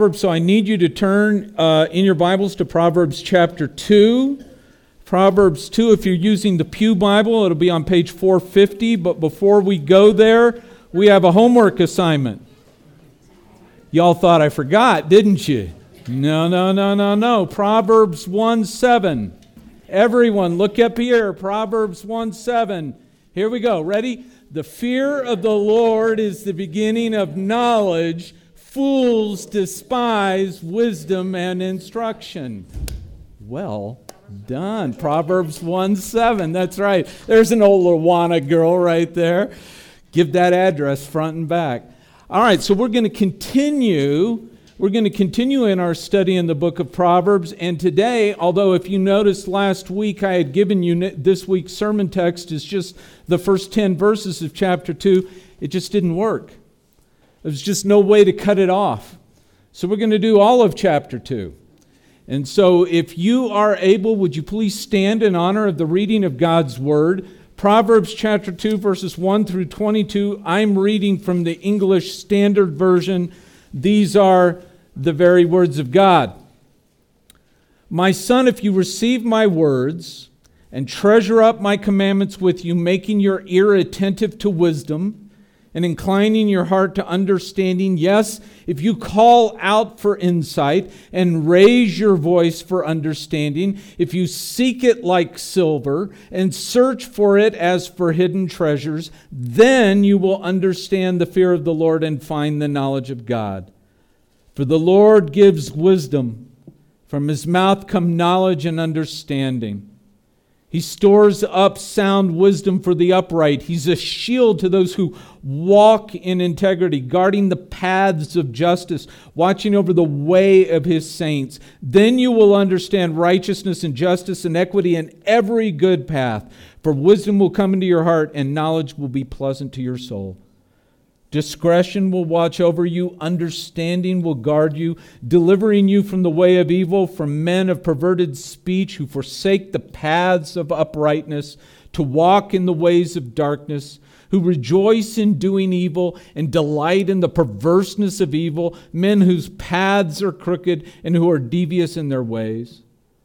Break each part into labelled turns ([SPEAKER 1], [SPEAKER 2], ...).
[SPEAKER 1] So I need you to turn in your Bibles to Proverbs chapter 2. Proverbs 2, if you're using the Pew Bible, it'll be on page 450. But before we go there, we have a homework assignment. Y'all thought I forgot, didn't you? No. Proverbs 1:7. Everyone, look up here. Proverbs 1:7. Here we go. Ready? The fear of the Lord is the beginning of knowledge. Fools despise wisdom and instruction. Well done. Proverbs 1:7. That's right. There's an old Awana girl right there. Give that address front and back. All right, so we're going to continue. We're going to continue in our study in the book of Proverbs. And today, although if you noticed last week I had given you this week's sermon text is just the first 10 verses of chapter 2, it just didn't work. There's just no way to cut it off. So we're going to do all of chapter 2. And so if you are able, would you please stand in honor of the reading of God's Word? Proverbs chapter 2, verses 1 through 22. I'm reading from the English Standard Version. These are the very words of God. My son, if you receive my words and treasure up my commandments with you, making your ear attentive to wisdom, and inclining your heart to understanding. Yes, if you call out for insight and raise your voice for understanding, if you seek it like silver and search for it as for hidden treasures, then you will understand the fear of the Lord and find the knowledge of God. For the Lord gives wisdom. From his mouth come knowledge and understanding. He stores up sound wisdom for the upright. He's a shield to those who walk in integrity, guarding the paths of justice, watching over the way of his saints. Then you will understand righteousness and justice and equity and every good path. For wisdom will come into your heart and knowledge will be pleasant to your soul. Discretion will watch over you, understanding will guard you, delivering you from the way of evil, from men of perverted speech who forsake the paths of uprightness, to walk in the ways of darkness, who rejoice in doing evil and delight in the perverseness of evil, men whose paths are crooked and who are devious in their ways.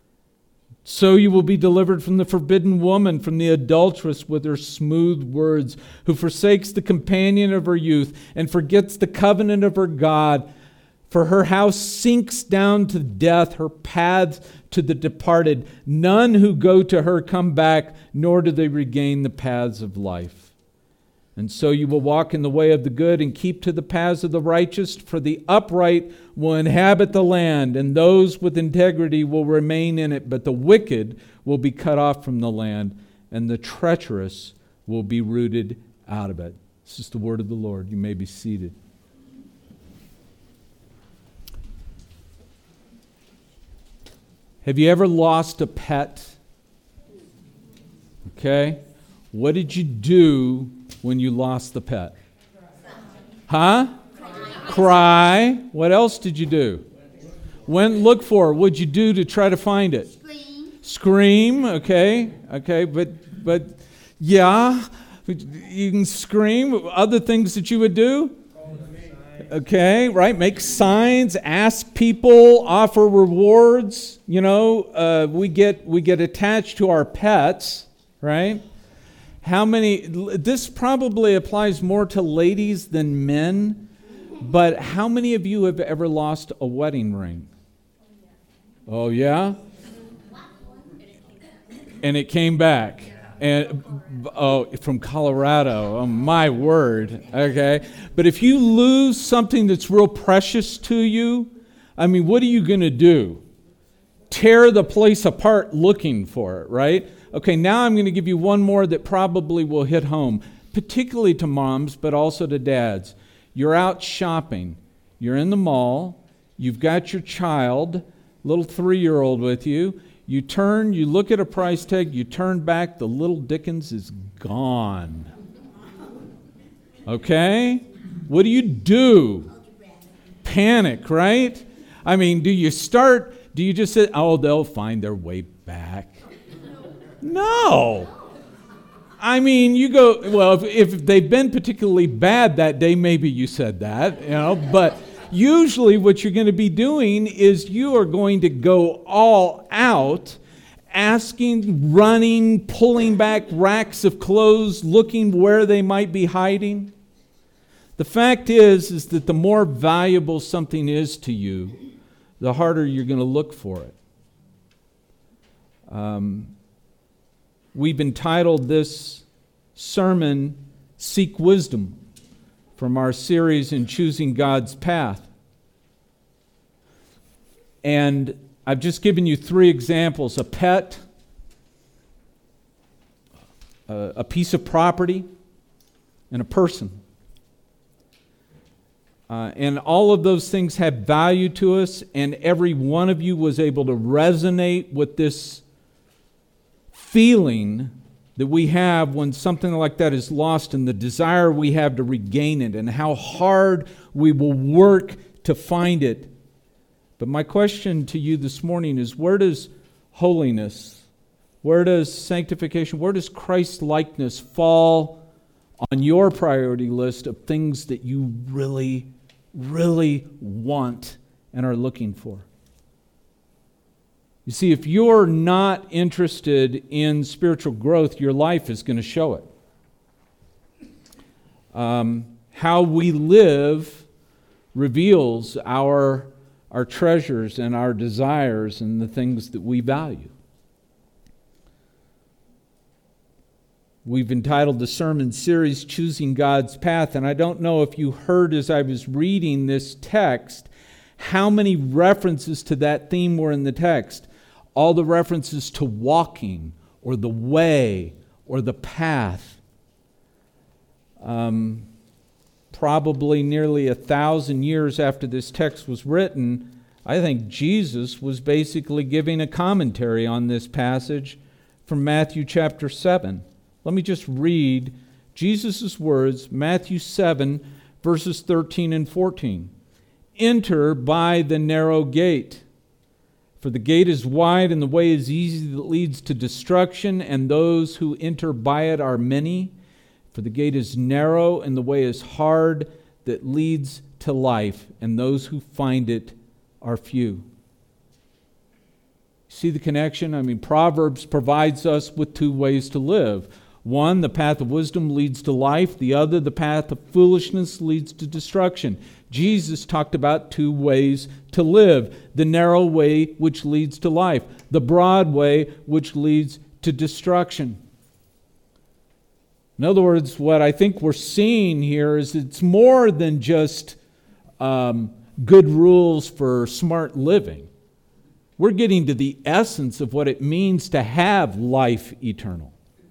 [SPEAKER 1] So you will be delivered from the forbidden woman, from the adulteress with her smooth words, who forsakes the companion of her youth and forgets the covenant of her God. For her house sinks down to death, her paths to the departed. None who go to her come back, nor do they regain the paths of life. And so you will walk in the way of the good and keep to the paths of the righteous, for the upright will inhabit the land, and those with integrity will remain in it. But the wicked will be cut off from the land, and the treacherous will be rooted out of it. This is the word of the Lord. You may be seated. Have you ever lost a pet? Okay. What did you do when you lost the pet? Huh? Cry. What else did you do? Went look for it. What'd you do to try to find it? Scream. Okay. But yeah, you can scream. Other things that you would do? Okay, right. Make signs. Ask people. Offer rewards. You know, we get attached to our pets, right? How many, this probably applies more to ladies than men, but how many of you have ever lost a wedding ring? Oh, yeah? And it came back. And from Colorado. Oh, my word. Okay. But if you lose something that's real precious to you, I mean, what are you going to do? Tear the place apart looking for it, right? Okay, now I'm going to give you one more that probably will hit home, particularly to moms, but also to dads. You're out shopping. You're in the mall. You've got your child, little 3-year-old with you. You turn, you look at a price tag, you turn back, the little Dickens is gone. Okay? What do? Panic, right? I mean, do you just say, oh, they'll find their way back? No. I mean, you go, well, if they've been particularly bad that day, maybe you said that, but usually what you're going to be doing is you are going to go all out, asking, running, pulling back racks of clothes, looking where they might be hiding. The fact is that the more valuable something is to you, the harder you're going to look for it. We've entitled this sermon, Seek Wisdom, from our series in Choosing God's Path. And I've just given you 3 examples: a pet, a piece of property, and a person. And all of those things have value to us, and every one of you was able to resonate with this feeling that we have when something like that is lost, and the desire we have to regain it, and how hard we will work to find it. But my question to you this morning is, where does holiness, where does sanctification, where does Christ-likeness fall on your priority list of things that you really, really want and are looking for? You see, if you're not interested in spiritual growth, your life is going to show it. How we live reveals our treasures and our desires and the things that we value. We've entitled the sermon series, Choosing God's Path, and I don't know if you heard as I was reading this text how many references to that theme were in the text. All the references to walking or the way or the path. Probably nearly 1,000 years after this text was written, I think Jesus was basically giving a commentary on this passage from Matthew chapter 7. Let me just read Jesus' words, Matthew 7, verses 13 and 14. Enter by the narrow gate. For the gate is wide and the way is easy that leads to destruction, and those who enter by it are many. For the gate is narrow and the way is hard that leads to life, and those who find it are few. See the connection? I mean, Proverbs provides us with 2 ways to live. One, the path of wisdom leads to life. The other, the path of foolishness leads to destruction. Jesus talked about 2 ways to live. The narrow way, which leads to life. The broad way, which leads to destruction. In other words, what I think we're seeing here is it's more than just good rules for smart living. We're getting to the essence of what it means to have life eternal.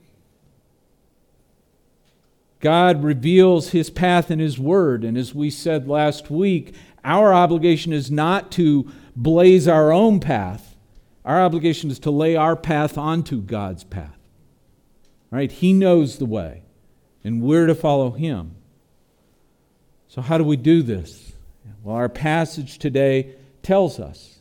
[SPEAKER 1] God reveals His path in His Word, and as we said last week, our obligation is not to blaze our own path. Our obligation is to lay our path onto God's path. Right? He knows the way, and we're to follow Him. So how do we do this? Well, our passage today tells us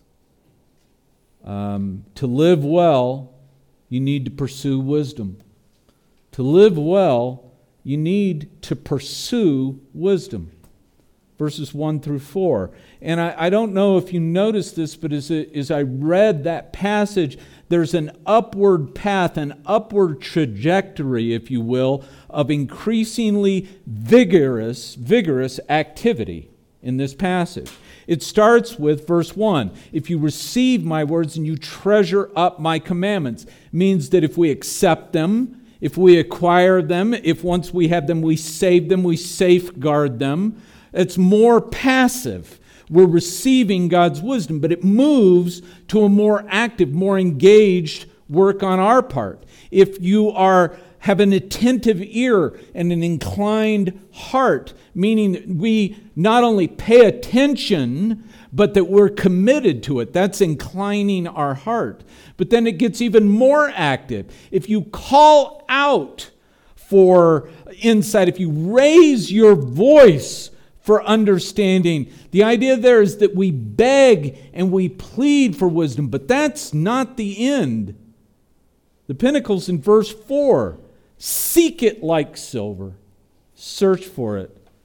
[SPEAKER 1] to live well, you need to pursue wisdom. To live well, you need to pursue wisdom. Verses 1 through 4. And I don't know if you noticed this, but as I read that passage, there's an upward path, an upward trajectory, if you will, of increasingly vigorous activity in this passage. It starts with verse 1. If you receive my words and you treasure up my commandments, means that if we accept them, if we acquire them, if once we have them, we save them, we safeguard them. It's more passive. We're receiving God's wisdom, but it moves to a more active, more engaged work on our part. If you have an attentive ear and an inclined heart, meaning that we not only pay attention, but that we're committed to it. That's inclining our heart. But then it gets even more active. If you call out for insight, if you raise your voice for understanding, the idea there is that we beg and we plead for wisdom, but that's not the end. The pinnacle's in verse 4. Seek it like silver. Search for it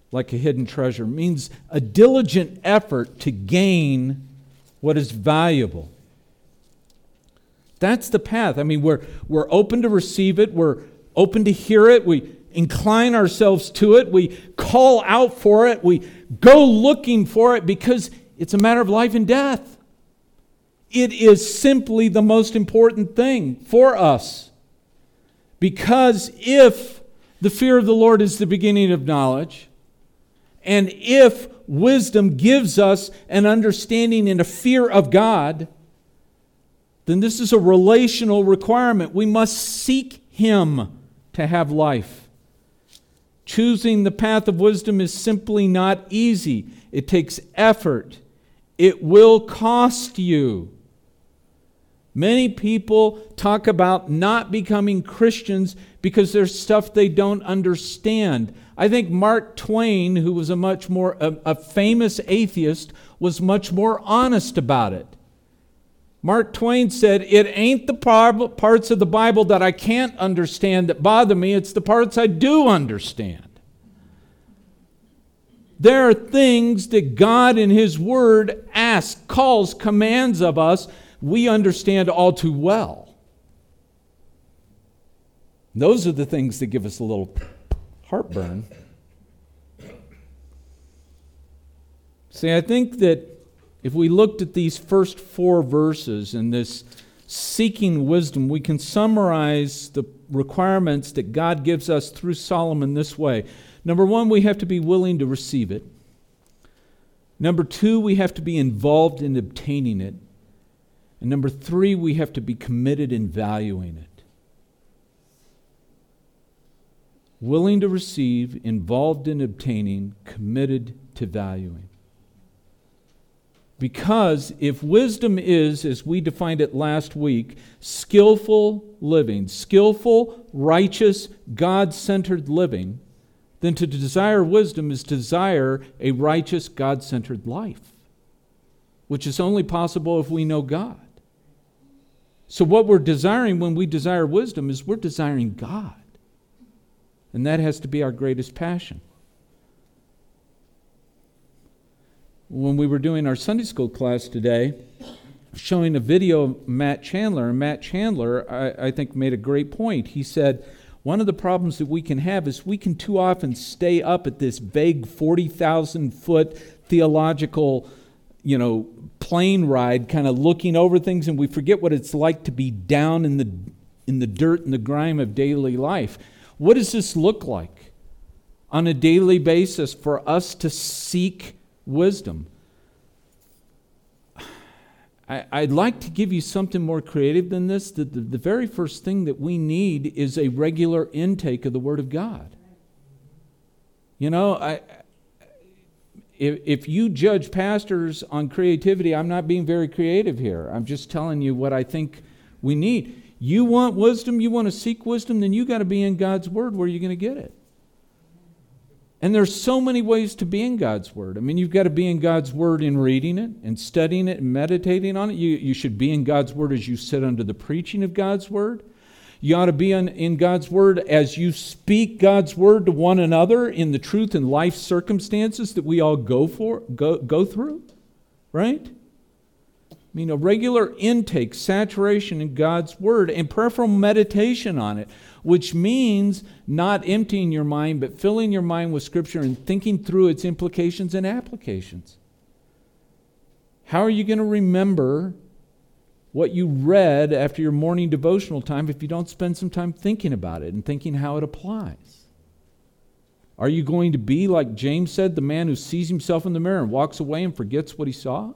[SPEAKER 1] like a hidden treasure. It means a diligent effort to gain what is valuable. That's the path. I mean, we're open to receive it. We're open to hear it. We incline ourselves to it. We call out for it. We go looking for it because it's a matter of life and death. It is simply the most important thing for us. Because if the fear of the Lord is the beginning of knowledge, and if wisdom gives us an understanding and a fear of God, then this is a relational requirement. We must seek Him to have life. Choosing the path of wisdom is simply not easy. It takes effort. It will cost you. Many people talk about not becoming Christians because there's stuff they don't understand. I think Mark Twain, who was a famous atheist, was much more honest about it. Mark Twain said, "It ain't the parts of the Bible that I can't understand that bother me, it's the parts I do understand." There are things that God in His Word asks, calls, commands of us, we understand all too well. Those are the things that give us a little heartburn. See, I think that if we looked at these first 4 verses and this seeking wisdom, we can summarize the requirements that God gives us through Solomon this way. Number 1, we have to be willing to receive it. Number 2, we have to be involved in obtaining it. And number 3, we have to be committed in valuing it. Willing to receive, involved in obtaining, committed to valuing. Because if wisdom is, as we defined it last week, skillful living, skillful, righteous, God-centered living, then to desire wisdom is desire a righteous, God-centered life, which is only possible if we know God. So what we're desiring when we desire wisdom is we're desiring God. And that has to be our greatest passion. When we were doing our Sunday school class today, showing a video of Matt Chandler, and Matt Chandler, I think, made a great point. He said, one of the problems that we can have is we can too often stay up at this vague 40,000-foot theological, plane ride, kind of looking over things, and we forget what it's like to be down in the dirt and the grime of daily life. What does this look like on a daily basis for us to seek wisdom? I'd like to give you something more creative than this. The very first thing that we need is a regular intake of the Word of God. If you judge pastors on creativity, I'm not being very creative here. I'm just telling you what I think we need. You want wisdom, you want to seek wisdom, then you got to be in God's Word. Where are you going to get it? And there's so many ways to be in God's Word. I mean, you've got to be in God's Word in reading it and studying it and meditating on it. You should be in God's Word as you sit under the preaching of God's Word. You ought to be in God's Word as you speak God's Word to one another in the truth and life circumstances that we all go through, right? I mean, a regular intake, saturation in God's Word, and prayerful meditation on it, which means not emptying your mind, but filling your mind with Scripture and thinking through its implications and applications. How are you going to remember what you read after your morning devotional time if you don't spend some time thinking about it and thinking how it applies? Are you going to be, like James said, the man who sees himself in the mirror and walks away and forgets what he saw?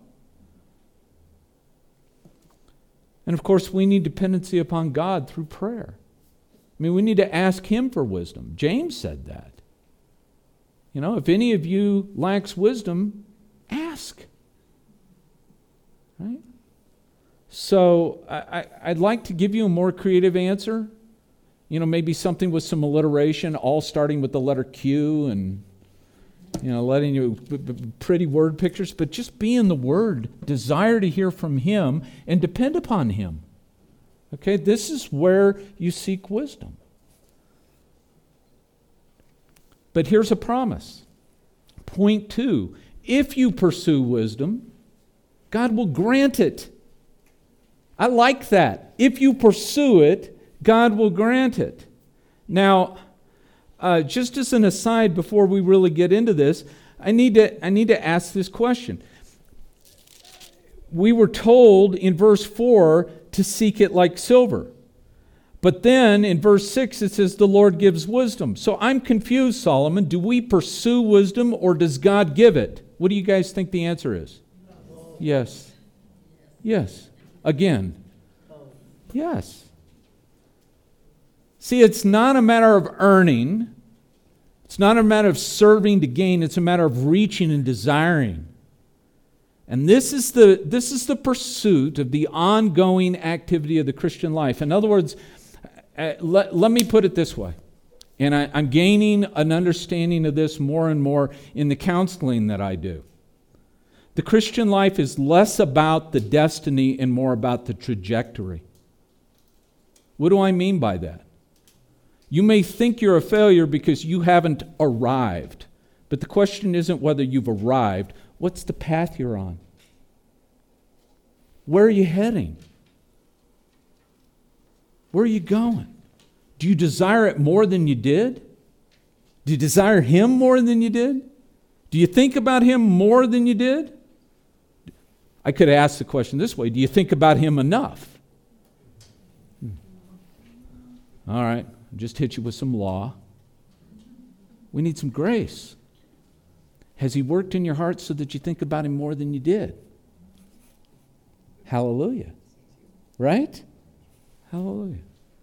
[SPEAKER 1] And of course, we need dependency upon God through prayer. I mean, we need to ask Him for wisdom. James said that. If any of you lacks wisdom, ask. Right? So I'd like to give you a more creative answer. Maybe something with some alliteration, all starting with the letter Q and, letting you pretty word pictures. But just be in the Word, desire to hear from Him, and depend upon Him. Okay, this is where you seek wisdom. But here's a promise. Point two, if you pursue wisdom, God will grant it. I like that. If you pursue it, God will grant it. Now, just as an aside before we really get into this, I need to ask this question. We were told in verse 4 to seek it like silver. But then in verse 6 it says the Lord gives wisdom. So I'm confused, Solomon. Do we pursue wisdom or does God give it? What do you guys think the answer is? Yes. Yes. Again. Yes. See, it's not a matter of earning. It's not a matter of serving to gain. It's a matter of reaching and desiring. And this is the pursuit of the ongoing activity of the Christian life. In other words, let me put it this way. And I'm gaining an understanding of this more and more in the counseling that I do. The Christian life is less about the destiny and more about the trajectory. What do I mean by that? You may think you're a failure because you haven't arrived. But the question isn't whether you've arrived. What's the path you're on? Where are you heading? Where are you going? Do you desire it more than you did? Do you desire Him more than you did? Do you think about Him more than you did? I could ask the question this way. Do you think about Him enough? All right, I'll just hit you with some law. We need some grace. Has He worked in your heart so that you think about Him more than you did? Hallelujah. Right? Hallelujah.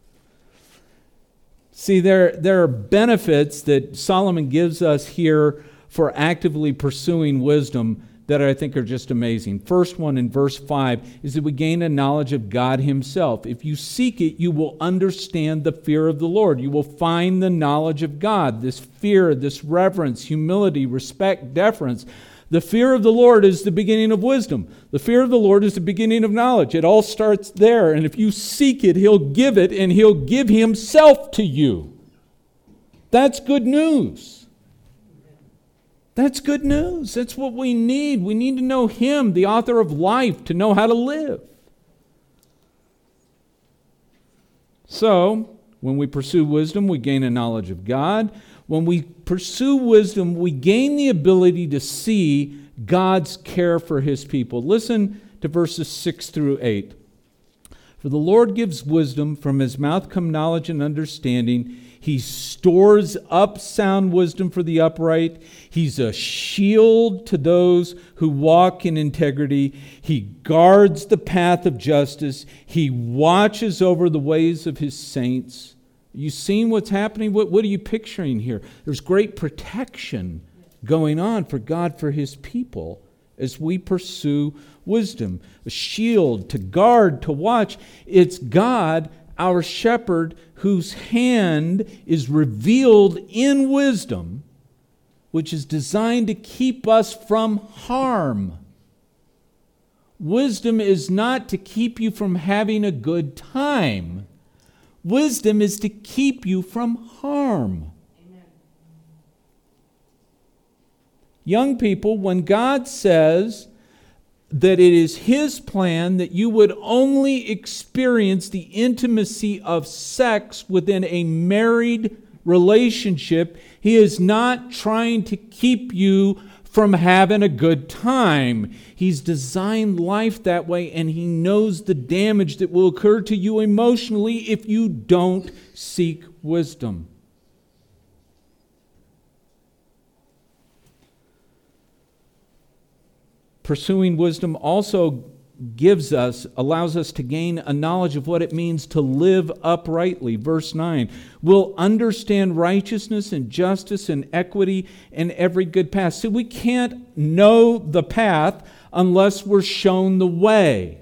[SPEAKER 1] See, there are benefits that Solomon gives us here for actively pursuing wisdom that I think are just amazing. First one in verse 5 is that we gain a knowledge of God Himself. If you seek it, you will understand the fear of the Lord. You will find the knowledge of God, this fear, this reverence, humility, respect, deference. The fear of the Lord is the beginning of wisdom. The fear of the Lord is the beginning of knowledge. It all starts there. And if you seek it, He'll give it, and He'll give Himself to you. That's good news. That's good news. That's what we need. We need to know Him, the author of life, to know how to live. So, when we pursue wisdom, we gain a knowledge of God. When we pursue wisdom, we gain the ability to see God's care for His people. Listen to verses 6 through 8. For the Lord gives wisdom, from His mouth come knowledge and understanding. He stores up sound wisdom for the upright. He's a shield to those who walk in integrity. He guards the path of justice. He watches over the ways of His saints. You seen what's happening? What are you picturing here? There's great protection going on for God, for His people, as we pursue wisdom. A shield to guard, to watch. It's God, our shepherd, whose hand is revealed in wisdom, which is designed to keep us from harm. Wisdom is not to keep you from having a good time. Wisdom is to keep you from harm. Amen. Young people, when God says that it is His plan that you would only experience the intimacy of sex within a married relationship, He is not trying to keep you from having a good time. He's designed life that way, and He knows the damage that will occur to you emotionally if you don't seek wisdom. Pursuing wisdom also allows us to gain a knowledge of what it means to live uprightly. Verse 9, we'll understand righteousness and justice and equity and every good path. See, we can't know the path unless we're shown the way.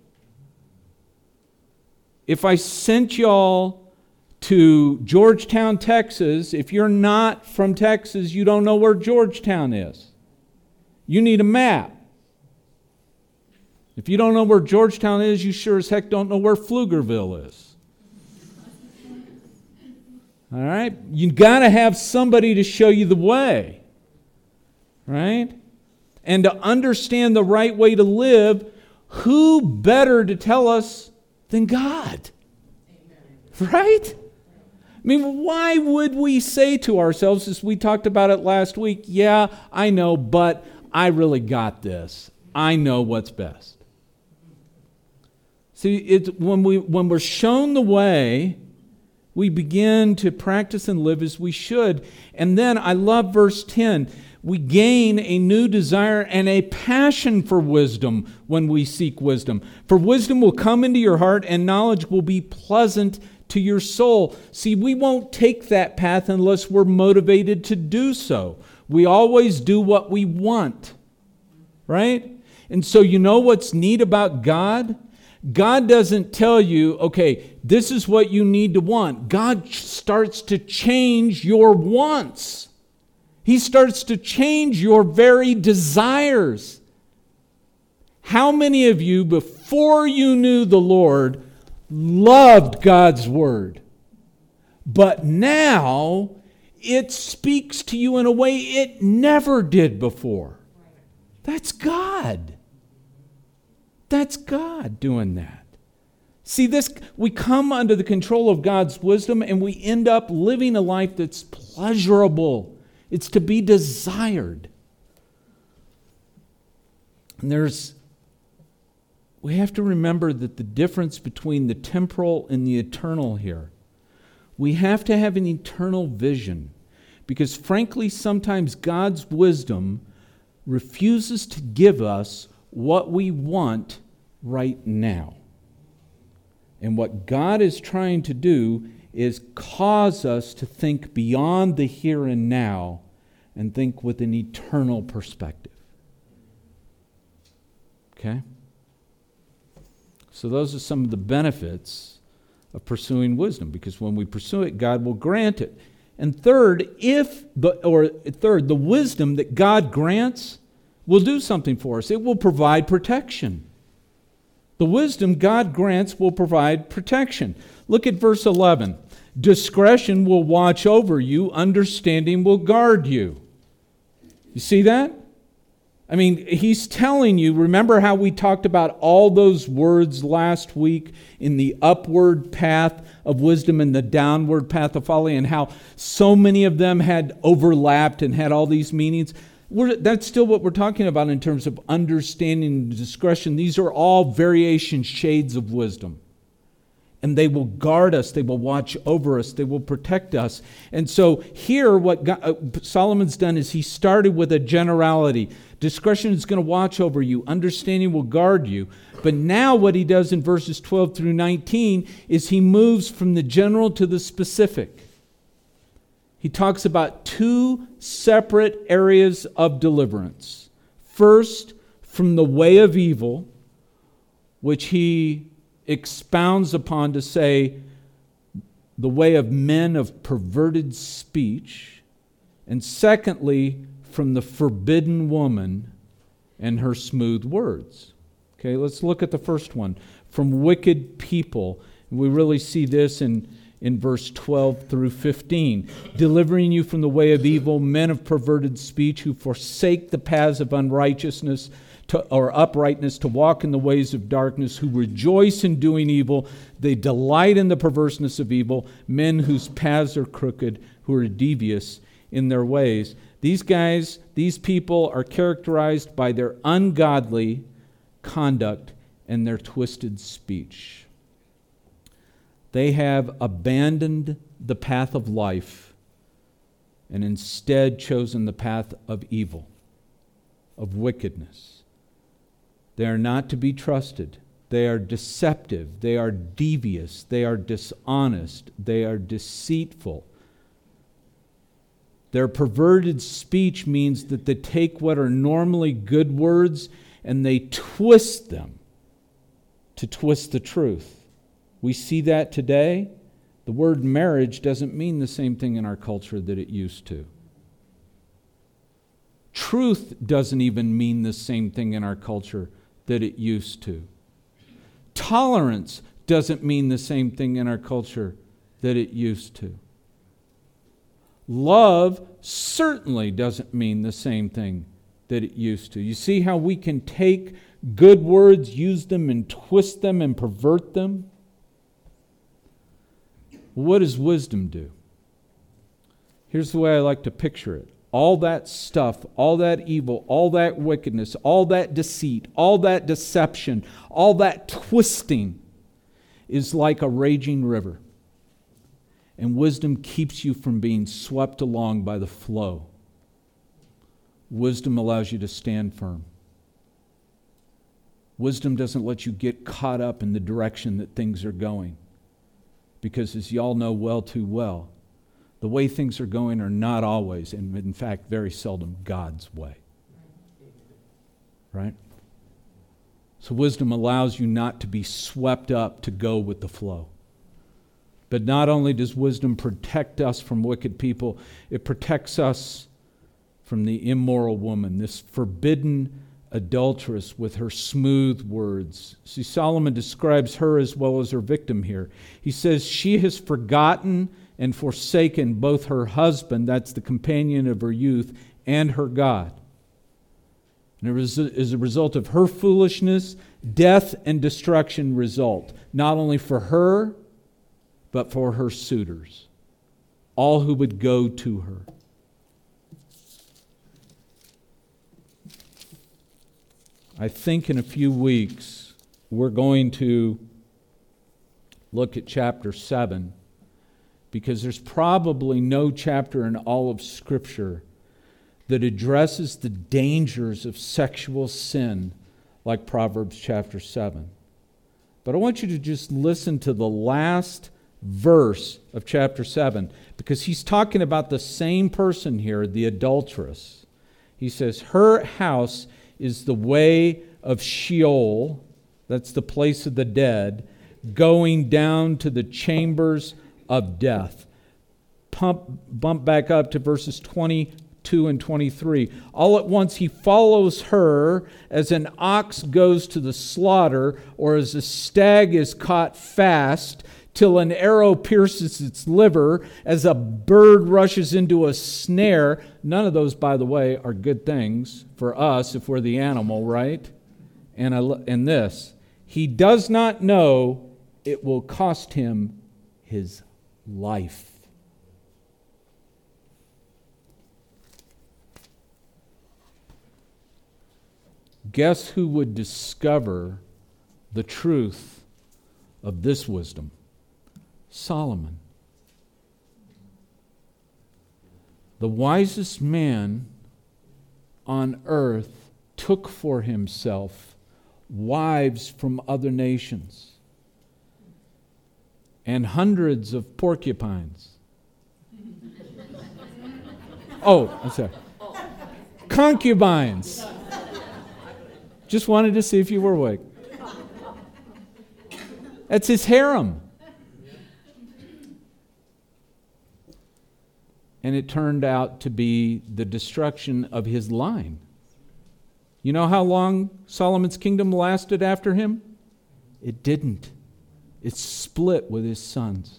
[SPEAKER 1] If I sent y'all to Georgetown, Texas, if you're not from Texas, you don't know where Georgetown is. You need a map. If you don't know where Georgetown is, you sure as heck don't know where Pflugerville is. All right? You got to have somebody to show you the way. right? And to understand the right way to live, who better to tell us than God? Amen. Right? I mean, why would we say to ourselves, as we talked about it last week, yeah, I know, but I really got this. I know what's best. See, it's when we're shown the way, we begin to practice and live as we should. And then I love verse 10. We gain a new desire and a passion for wisdom when we seek wisdom. For wisdom will come into your heart and knowledge will be pleasant to your soul. See, we won't take that path unless we're motivated to do so. We always do what we want, right? And so you know what's neat about God? God doesn't tell you, okay, this is what you need to want. God starts to change your wants. He starts to change your very desires. How many of you, before you knew the Lord, loved God's Word? But now, it speaks to you in a way it never did before. That's God. That's God doing that. See, we come under the control of God's wisdom and we end up living a life that's pleasurable. It's to be desired. And we have to remember that the difference between the temporal and the eternal here, we have to have an eternal vision. Because frankly, sometimes God's wisdom refuses to give us what we want right now. And what God is trying to do is cause us to think beyond the here and now and think with an eternal perspective. Okay? So those are some of the benefits of pursuing wisdom, because when we pursue it, God will grant it. And third, the wisdom that God grants will do something for us. It will provide protection. The wisdom God grants will provide protection. Look at verse 11. Discretion will watch over you, understanding will guard you. You see that? I mean, he's telling you, remember how we talked about all those words last week in the upward path of wisdom and the downward path of folly, and how so many of them had overlapped and had all these meanings? That's still what we're talking about in terms of understanding and discretion. These are all variations, shades of wisdom. And they will guard us, they will watch over us, they will protect us. And so here what Solomon's done is he started with a generality. Discretion is going to watch over you, understanding will guard you. But now what he does in verses 12 through 19 is he moves from the general to the specific. He talks about two separate areas of deliverance. First, from the way of evil, which he expounds upon to say the way of men of perverted speech. And secondly, from the forbidden woman and her smooth words. Okay, let's look at the first one. From wicked people. We really see this in verse 12 through 15. Delivering you from the way of evil, men of perverted speech who forsake the paths of unrighteousness or uprightness to walk in the ways of darkness, who rejoice in doing evil. They delight in the perverseness of evil, men whose paths are crooked, who are devious in their ways. These people are characterized by their ungodly conduct and their twisted speech. They have abandoned the path of life and instead chosen the path of evil, of wickedness. They are not to be trusted. They are deceptive. They are devious. They are dishonest. They are deceitful. Their perverted speech means that they take what are normally good words and they twist them to twist the truth. We see that today. The word marriage doesn't mean the same thing in our culture that it used to. Truth doesn't even mean the same thing in our culture that it used to. Tolerance doesn't mean the same thing in our culture that it used to. Love certainly doesn't mean the same thing that it used to. You see how we can take good words, use them and twist them and pervert them? What does wisdom do? Here's the way I like to picture it. All that stuff, all that evil, all that wickedness, all that deceit, all that deception, all that twisting is like a raging river. And wisdom keeps you from being swept along by the flow. Wisdom allows you to stand firm. Wisdom doesn't let you get caught up in the direction that things are going. Because as y'all know well too well, the way things are going are not always, and in fact, very seldom, God's way. Right? So wisdom allows you not to be swept up to go with the flow. But not only does wisdom protect us from wicked people, it protects us from the immoral woman, this forbidden adulteress with her smooth words. See, Solomon describes her as well as her victim here. He says she has forgotten and forsaken both her husband, that's the companion of her youth, and her God. And as a result of her foolishness, death and destruction result, not only for her, but for her suitors, all who would go to her. I think in a few weeks we're going to look at chapter 7, because there's probably no chapter in all of Scripture that addresses the dangers of sexual sin like Proverbs chapter 7. But I want you to just listen to the last verse of chapter 7, because he's talking about the same person here, the adulteress. He says, her house is the way of Sheol, that's the place of the dead, going down to the chambers of death. Bump back up to verses 22 and 23. All at once he follows her as an ox goes to the slaughter, or as a stag is caught fast, till an arrow pierces its liver, as a bird rushes into a snare. None of those, by the way, are good things for us if we're the animal, right? And this, he does not know it will cost him his life. Guess who would discover the truth of this wisdom? Solomon. The wisest man on earth took for himself wives from other nations and hundreds of porcupines. Oh, I'm sorry. Concubines. Just wanted to see if you were awake. That's his harem. And it turned out to be the destruction of his line. You know how long Solomon's kingdom lasted after him? It didn't. It split with his sons.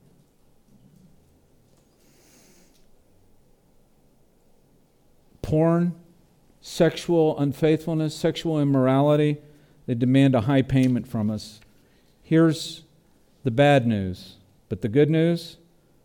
[SPEAKER 1] Porn, sexual unfaithfulness, sexual immorality, they demand a high payment from us. Here's the bad news. But the good news,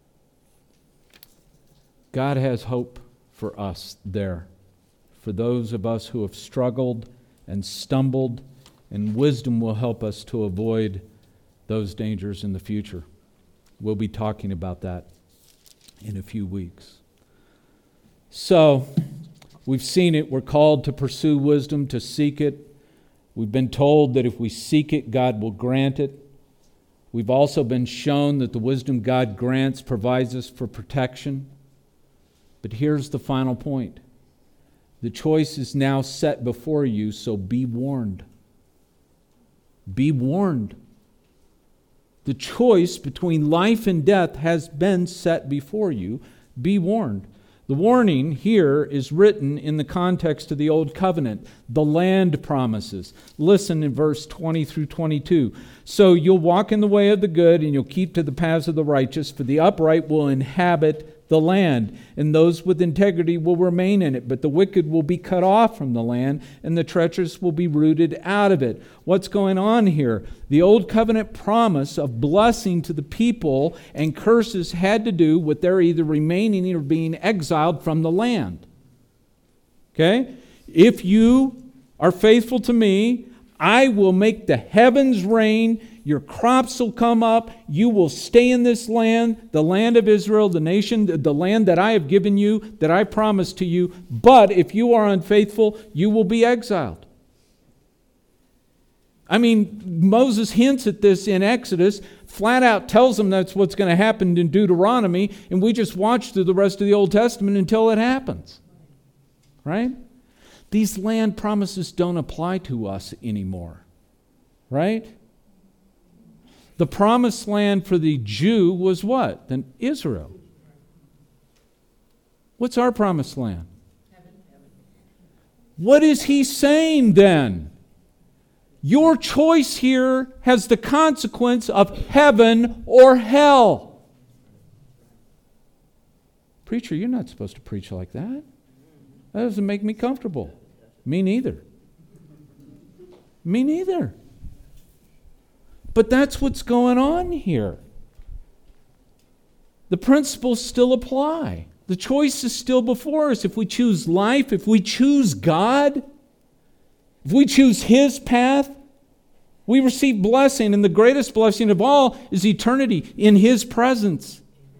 [SPEAKER 1] God has hope for us there. For those of us who have struggled and stumbled, and wisdom will help us to avoid those dangers in the future. We'll be talking about that in a few weeks. So, we've seen it. We're called to pursue wisdom, to seek it. We've been told that if we seek it, God will grant it. We've also been shown that the wisdom God grants provides us for protection. But here's the final point. The choice is now set before you, so be warned. Be warned. The choice between life and death has been set before you. Be warned. The warning here is written in the context of the Old Covenant, the land promises. Listen in verse 20 through 22. So you'll walk in the way of the good, and you'll keep to the paths of the righteous, for the upright will inhabit the land, and those with integrity will remain in it. But the wicked will be cut off from the land, and the treacherous will be rooted out of it. What's going on here? The old covenant promise of blessing to the people and curses had to do with their either remaining or being exiled from the land. Okay? If you are faithful to me, I will make the heavens rain. Your crops will come up. You will stay in this land, the land of Israel, the nation, the land that I have given you, that I promised to you. But if you are unfaithful, you will be exiled. I mean, Moses hints at this in Exodus, flat out tells them that's what's going to happen in Deuteronomy, and we just watch through the rest of the Old Testament until it happens. Right? These land promises don't apply to us anymore. Right? The promised land for the Jew was what? Then Israel. What's our promised land? What is he saying then? Your choice here has the consequence of heaven or hell. Preacher, you're not supposed to preach like that. That doesn't make me comfortable. Me neither. Me neither. But that's what's going on here. The principles still apply. The choice is still before us. If we choose life, if we choose God, if we choose His path, we receive blessing, and the greatest blessing of all is eternity in His presence.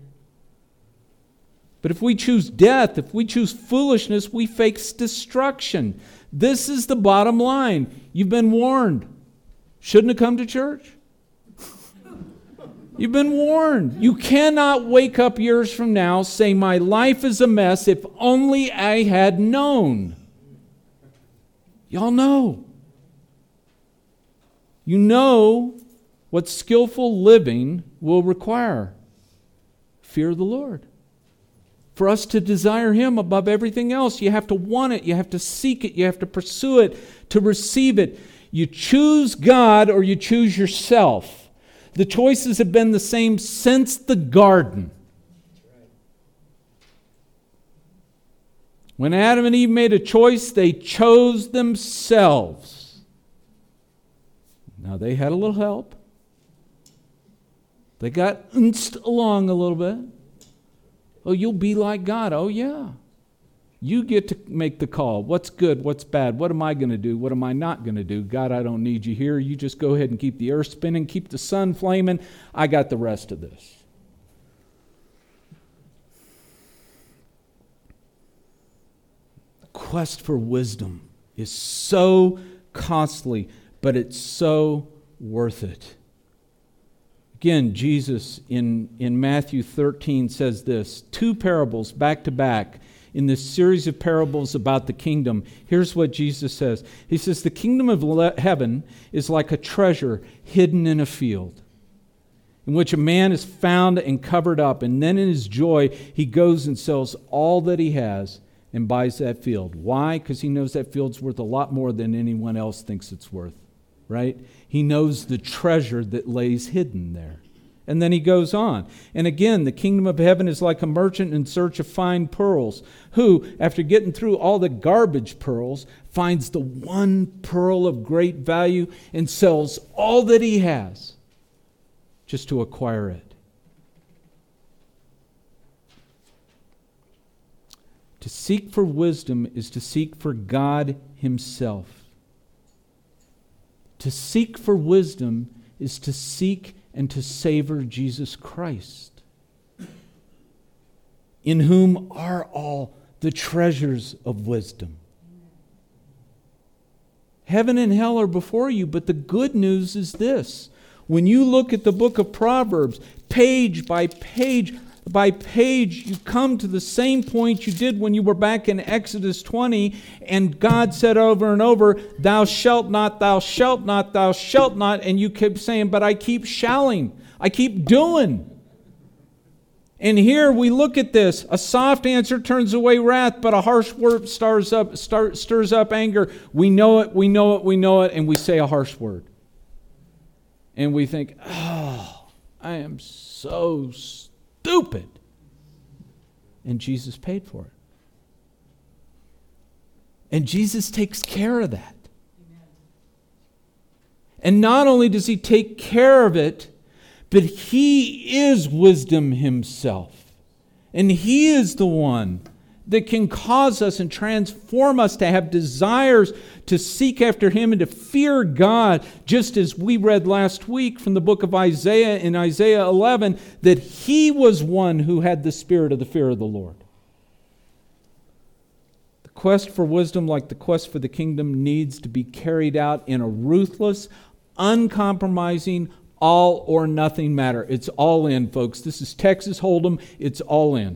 [SPEAKER 1] But if we choose death, if we choose foolishness, we face destruction. This is the bottom line. You've been warned. Shouldn't have come to church. You've been warned. You cannot wake up years from now, say, my life is a mess, if only I had known. Y'all know. You know what skillful living will require. Fear of the Lord. For us to desire Him above everything else, you have to want it, you have to seek it, you have to pursue it, to receive it. You choose God or you choose yourself. The choices have been the same since the garden. When Adam and Eve made a choice, they chose themselves. Now they had a little help. They got along a little bit. Oh, you'll be like God. Oh, yeah. You get to make the call. What's good? What's bad? What am I going to do? What am I not going to do? God, I don't need you here. You just go ahead and keep the earth spinning, keep the sun flaming. I got the rest of this. The quest for wisdom is so costly, but it's so worth it. Again, Jesus in Matthew 13 says this, 2 parables back to back in this series of parables about the kingdom. Here's what Jesus says. He says, the kingdom of heaven is like a treasure hidden in a field, in which a man is found and covered up, and then in his joy he goes and sells all that he has and buys that field. Why? Because he knows that field's worth a lot more than anyone else thinks it's worth. Right? He knows the treasure that lays hidden there. And then he goes on. And again, the kingdom of heaven is like a merchant in search of fine pearls, who, after getting through all the garbage pearls, finds the one pearl of great value and sells all that he has just to acquire it. To seek for wisdom is to seek for God Himself. To seek for wisdom is to seek and to savor Jesus Christ, in whom are all the treasures of wisdom. Heaven and hell are before you, but the good news is this. When you look at the book of Proverbs, page by page by page, you come to the same point you did when you were back in Exodus 20, and God said over and over, thou shalt not, thou shalt not, thou shalt not, and you keep saying, but I keep shouting, I keep doing. And here we look at this, a soft answer turns away wrath, but a harsh word stirs up anger. We know it, we know it, we know it, and we say a harsh word. And we think, oh, I am so stupid. and Jesus paid for it. And Jesus takes care of that. And not only does He take care of it, but He is wisdom Himself. And He is the one that can cause us and transform us to have desires to seek after Him and to fear God, just as we read last week from the book of Isaiah in Isaiah 11, that He was one who had the spirit of the fear of the Lord. The quest for wisdom, like the quest for the kingdom, needs to be carried out in a ruthless, uncompromising, all or nothing matter. It's all in, folks. This is Texas Hold'em. It's all in.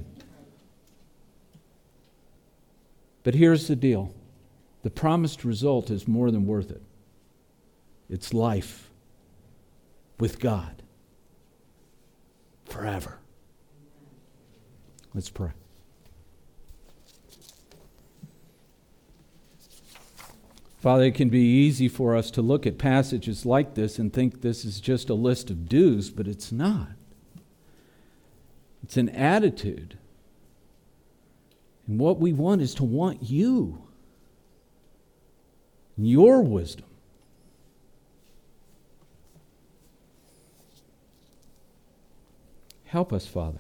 [SPEAKER 1] But here's the deal. The promised result is more than worth it. It's life with God forever. Let's pray. Father, it can be easy for us to look at passages like this and think this is just a list of do's, but it's not. It's an attitude. And what we want is to want You, Your wisdom. Help us, Father.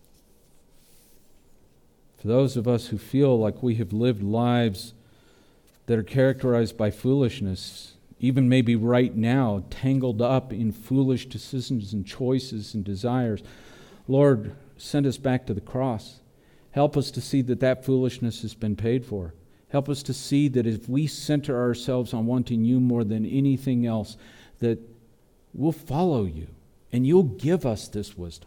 [SPEAKER 1] For those of us who feel like we have lived lives that are characterized by foolishness, even maybe right now, tangled up in foolish decisions and choices and desires, Lord, send us back to the cross. Help us to see that that foolishness has been paid for. Help us to see that if we center ourselves on wanting You more than anything else, that we'll follow You and You'll give us this wisdom.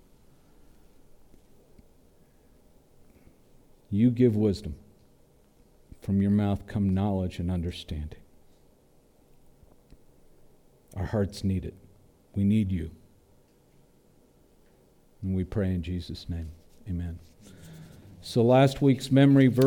[SPEAKER 1] You give wisdom. From Your mouth come knowledge and understanding. Our hearts need it. We need You. And we pray in Jesus' name. Amen. So last week's memory verse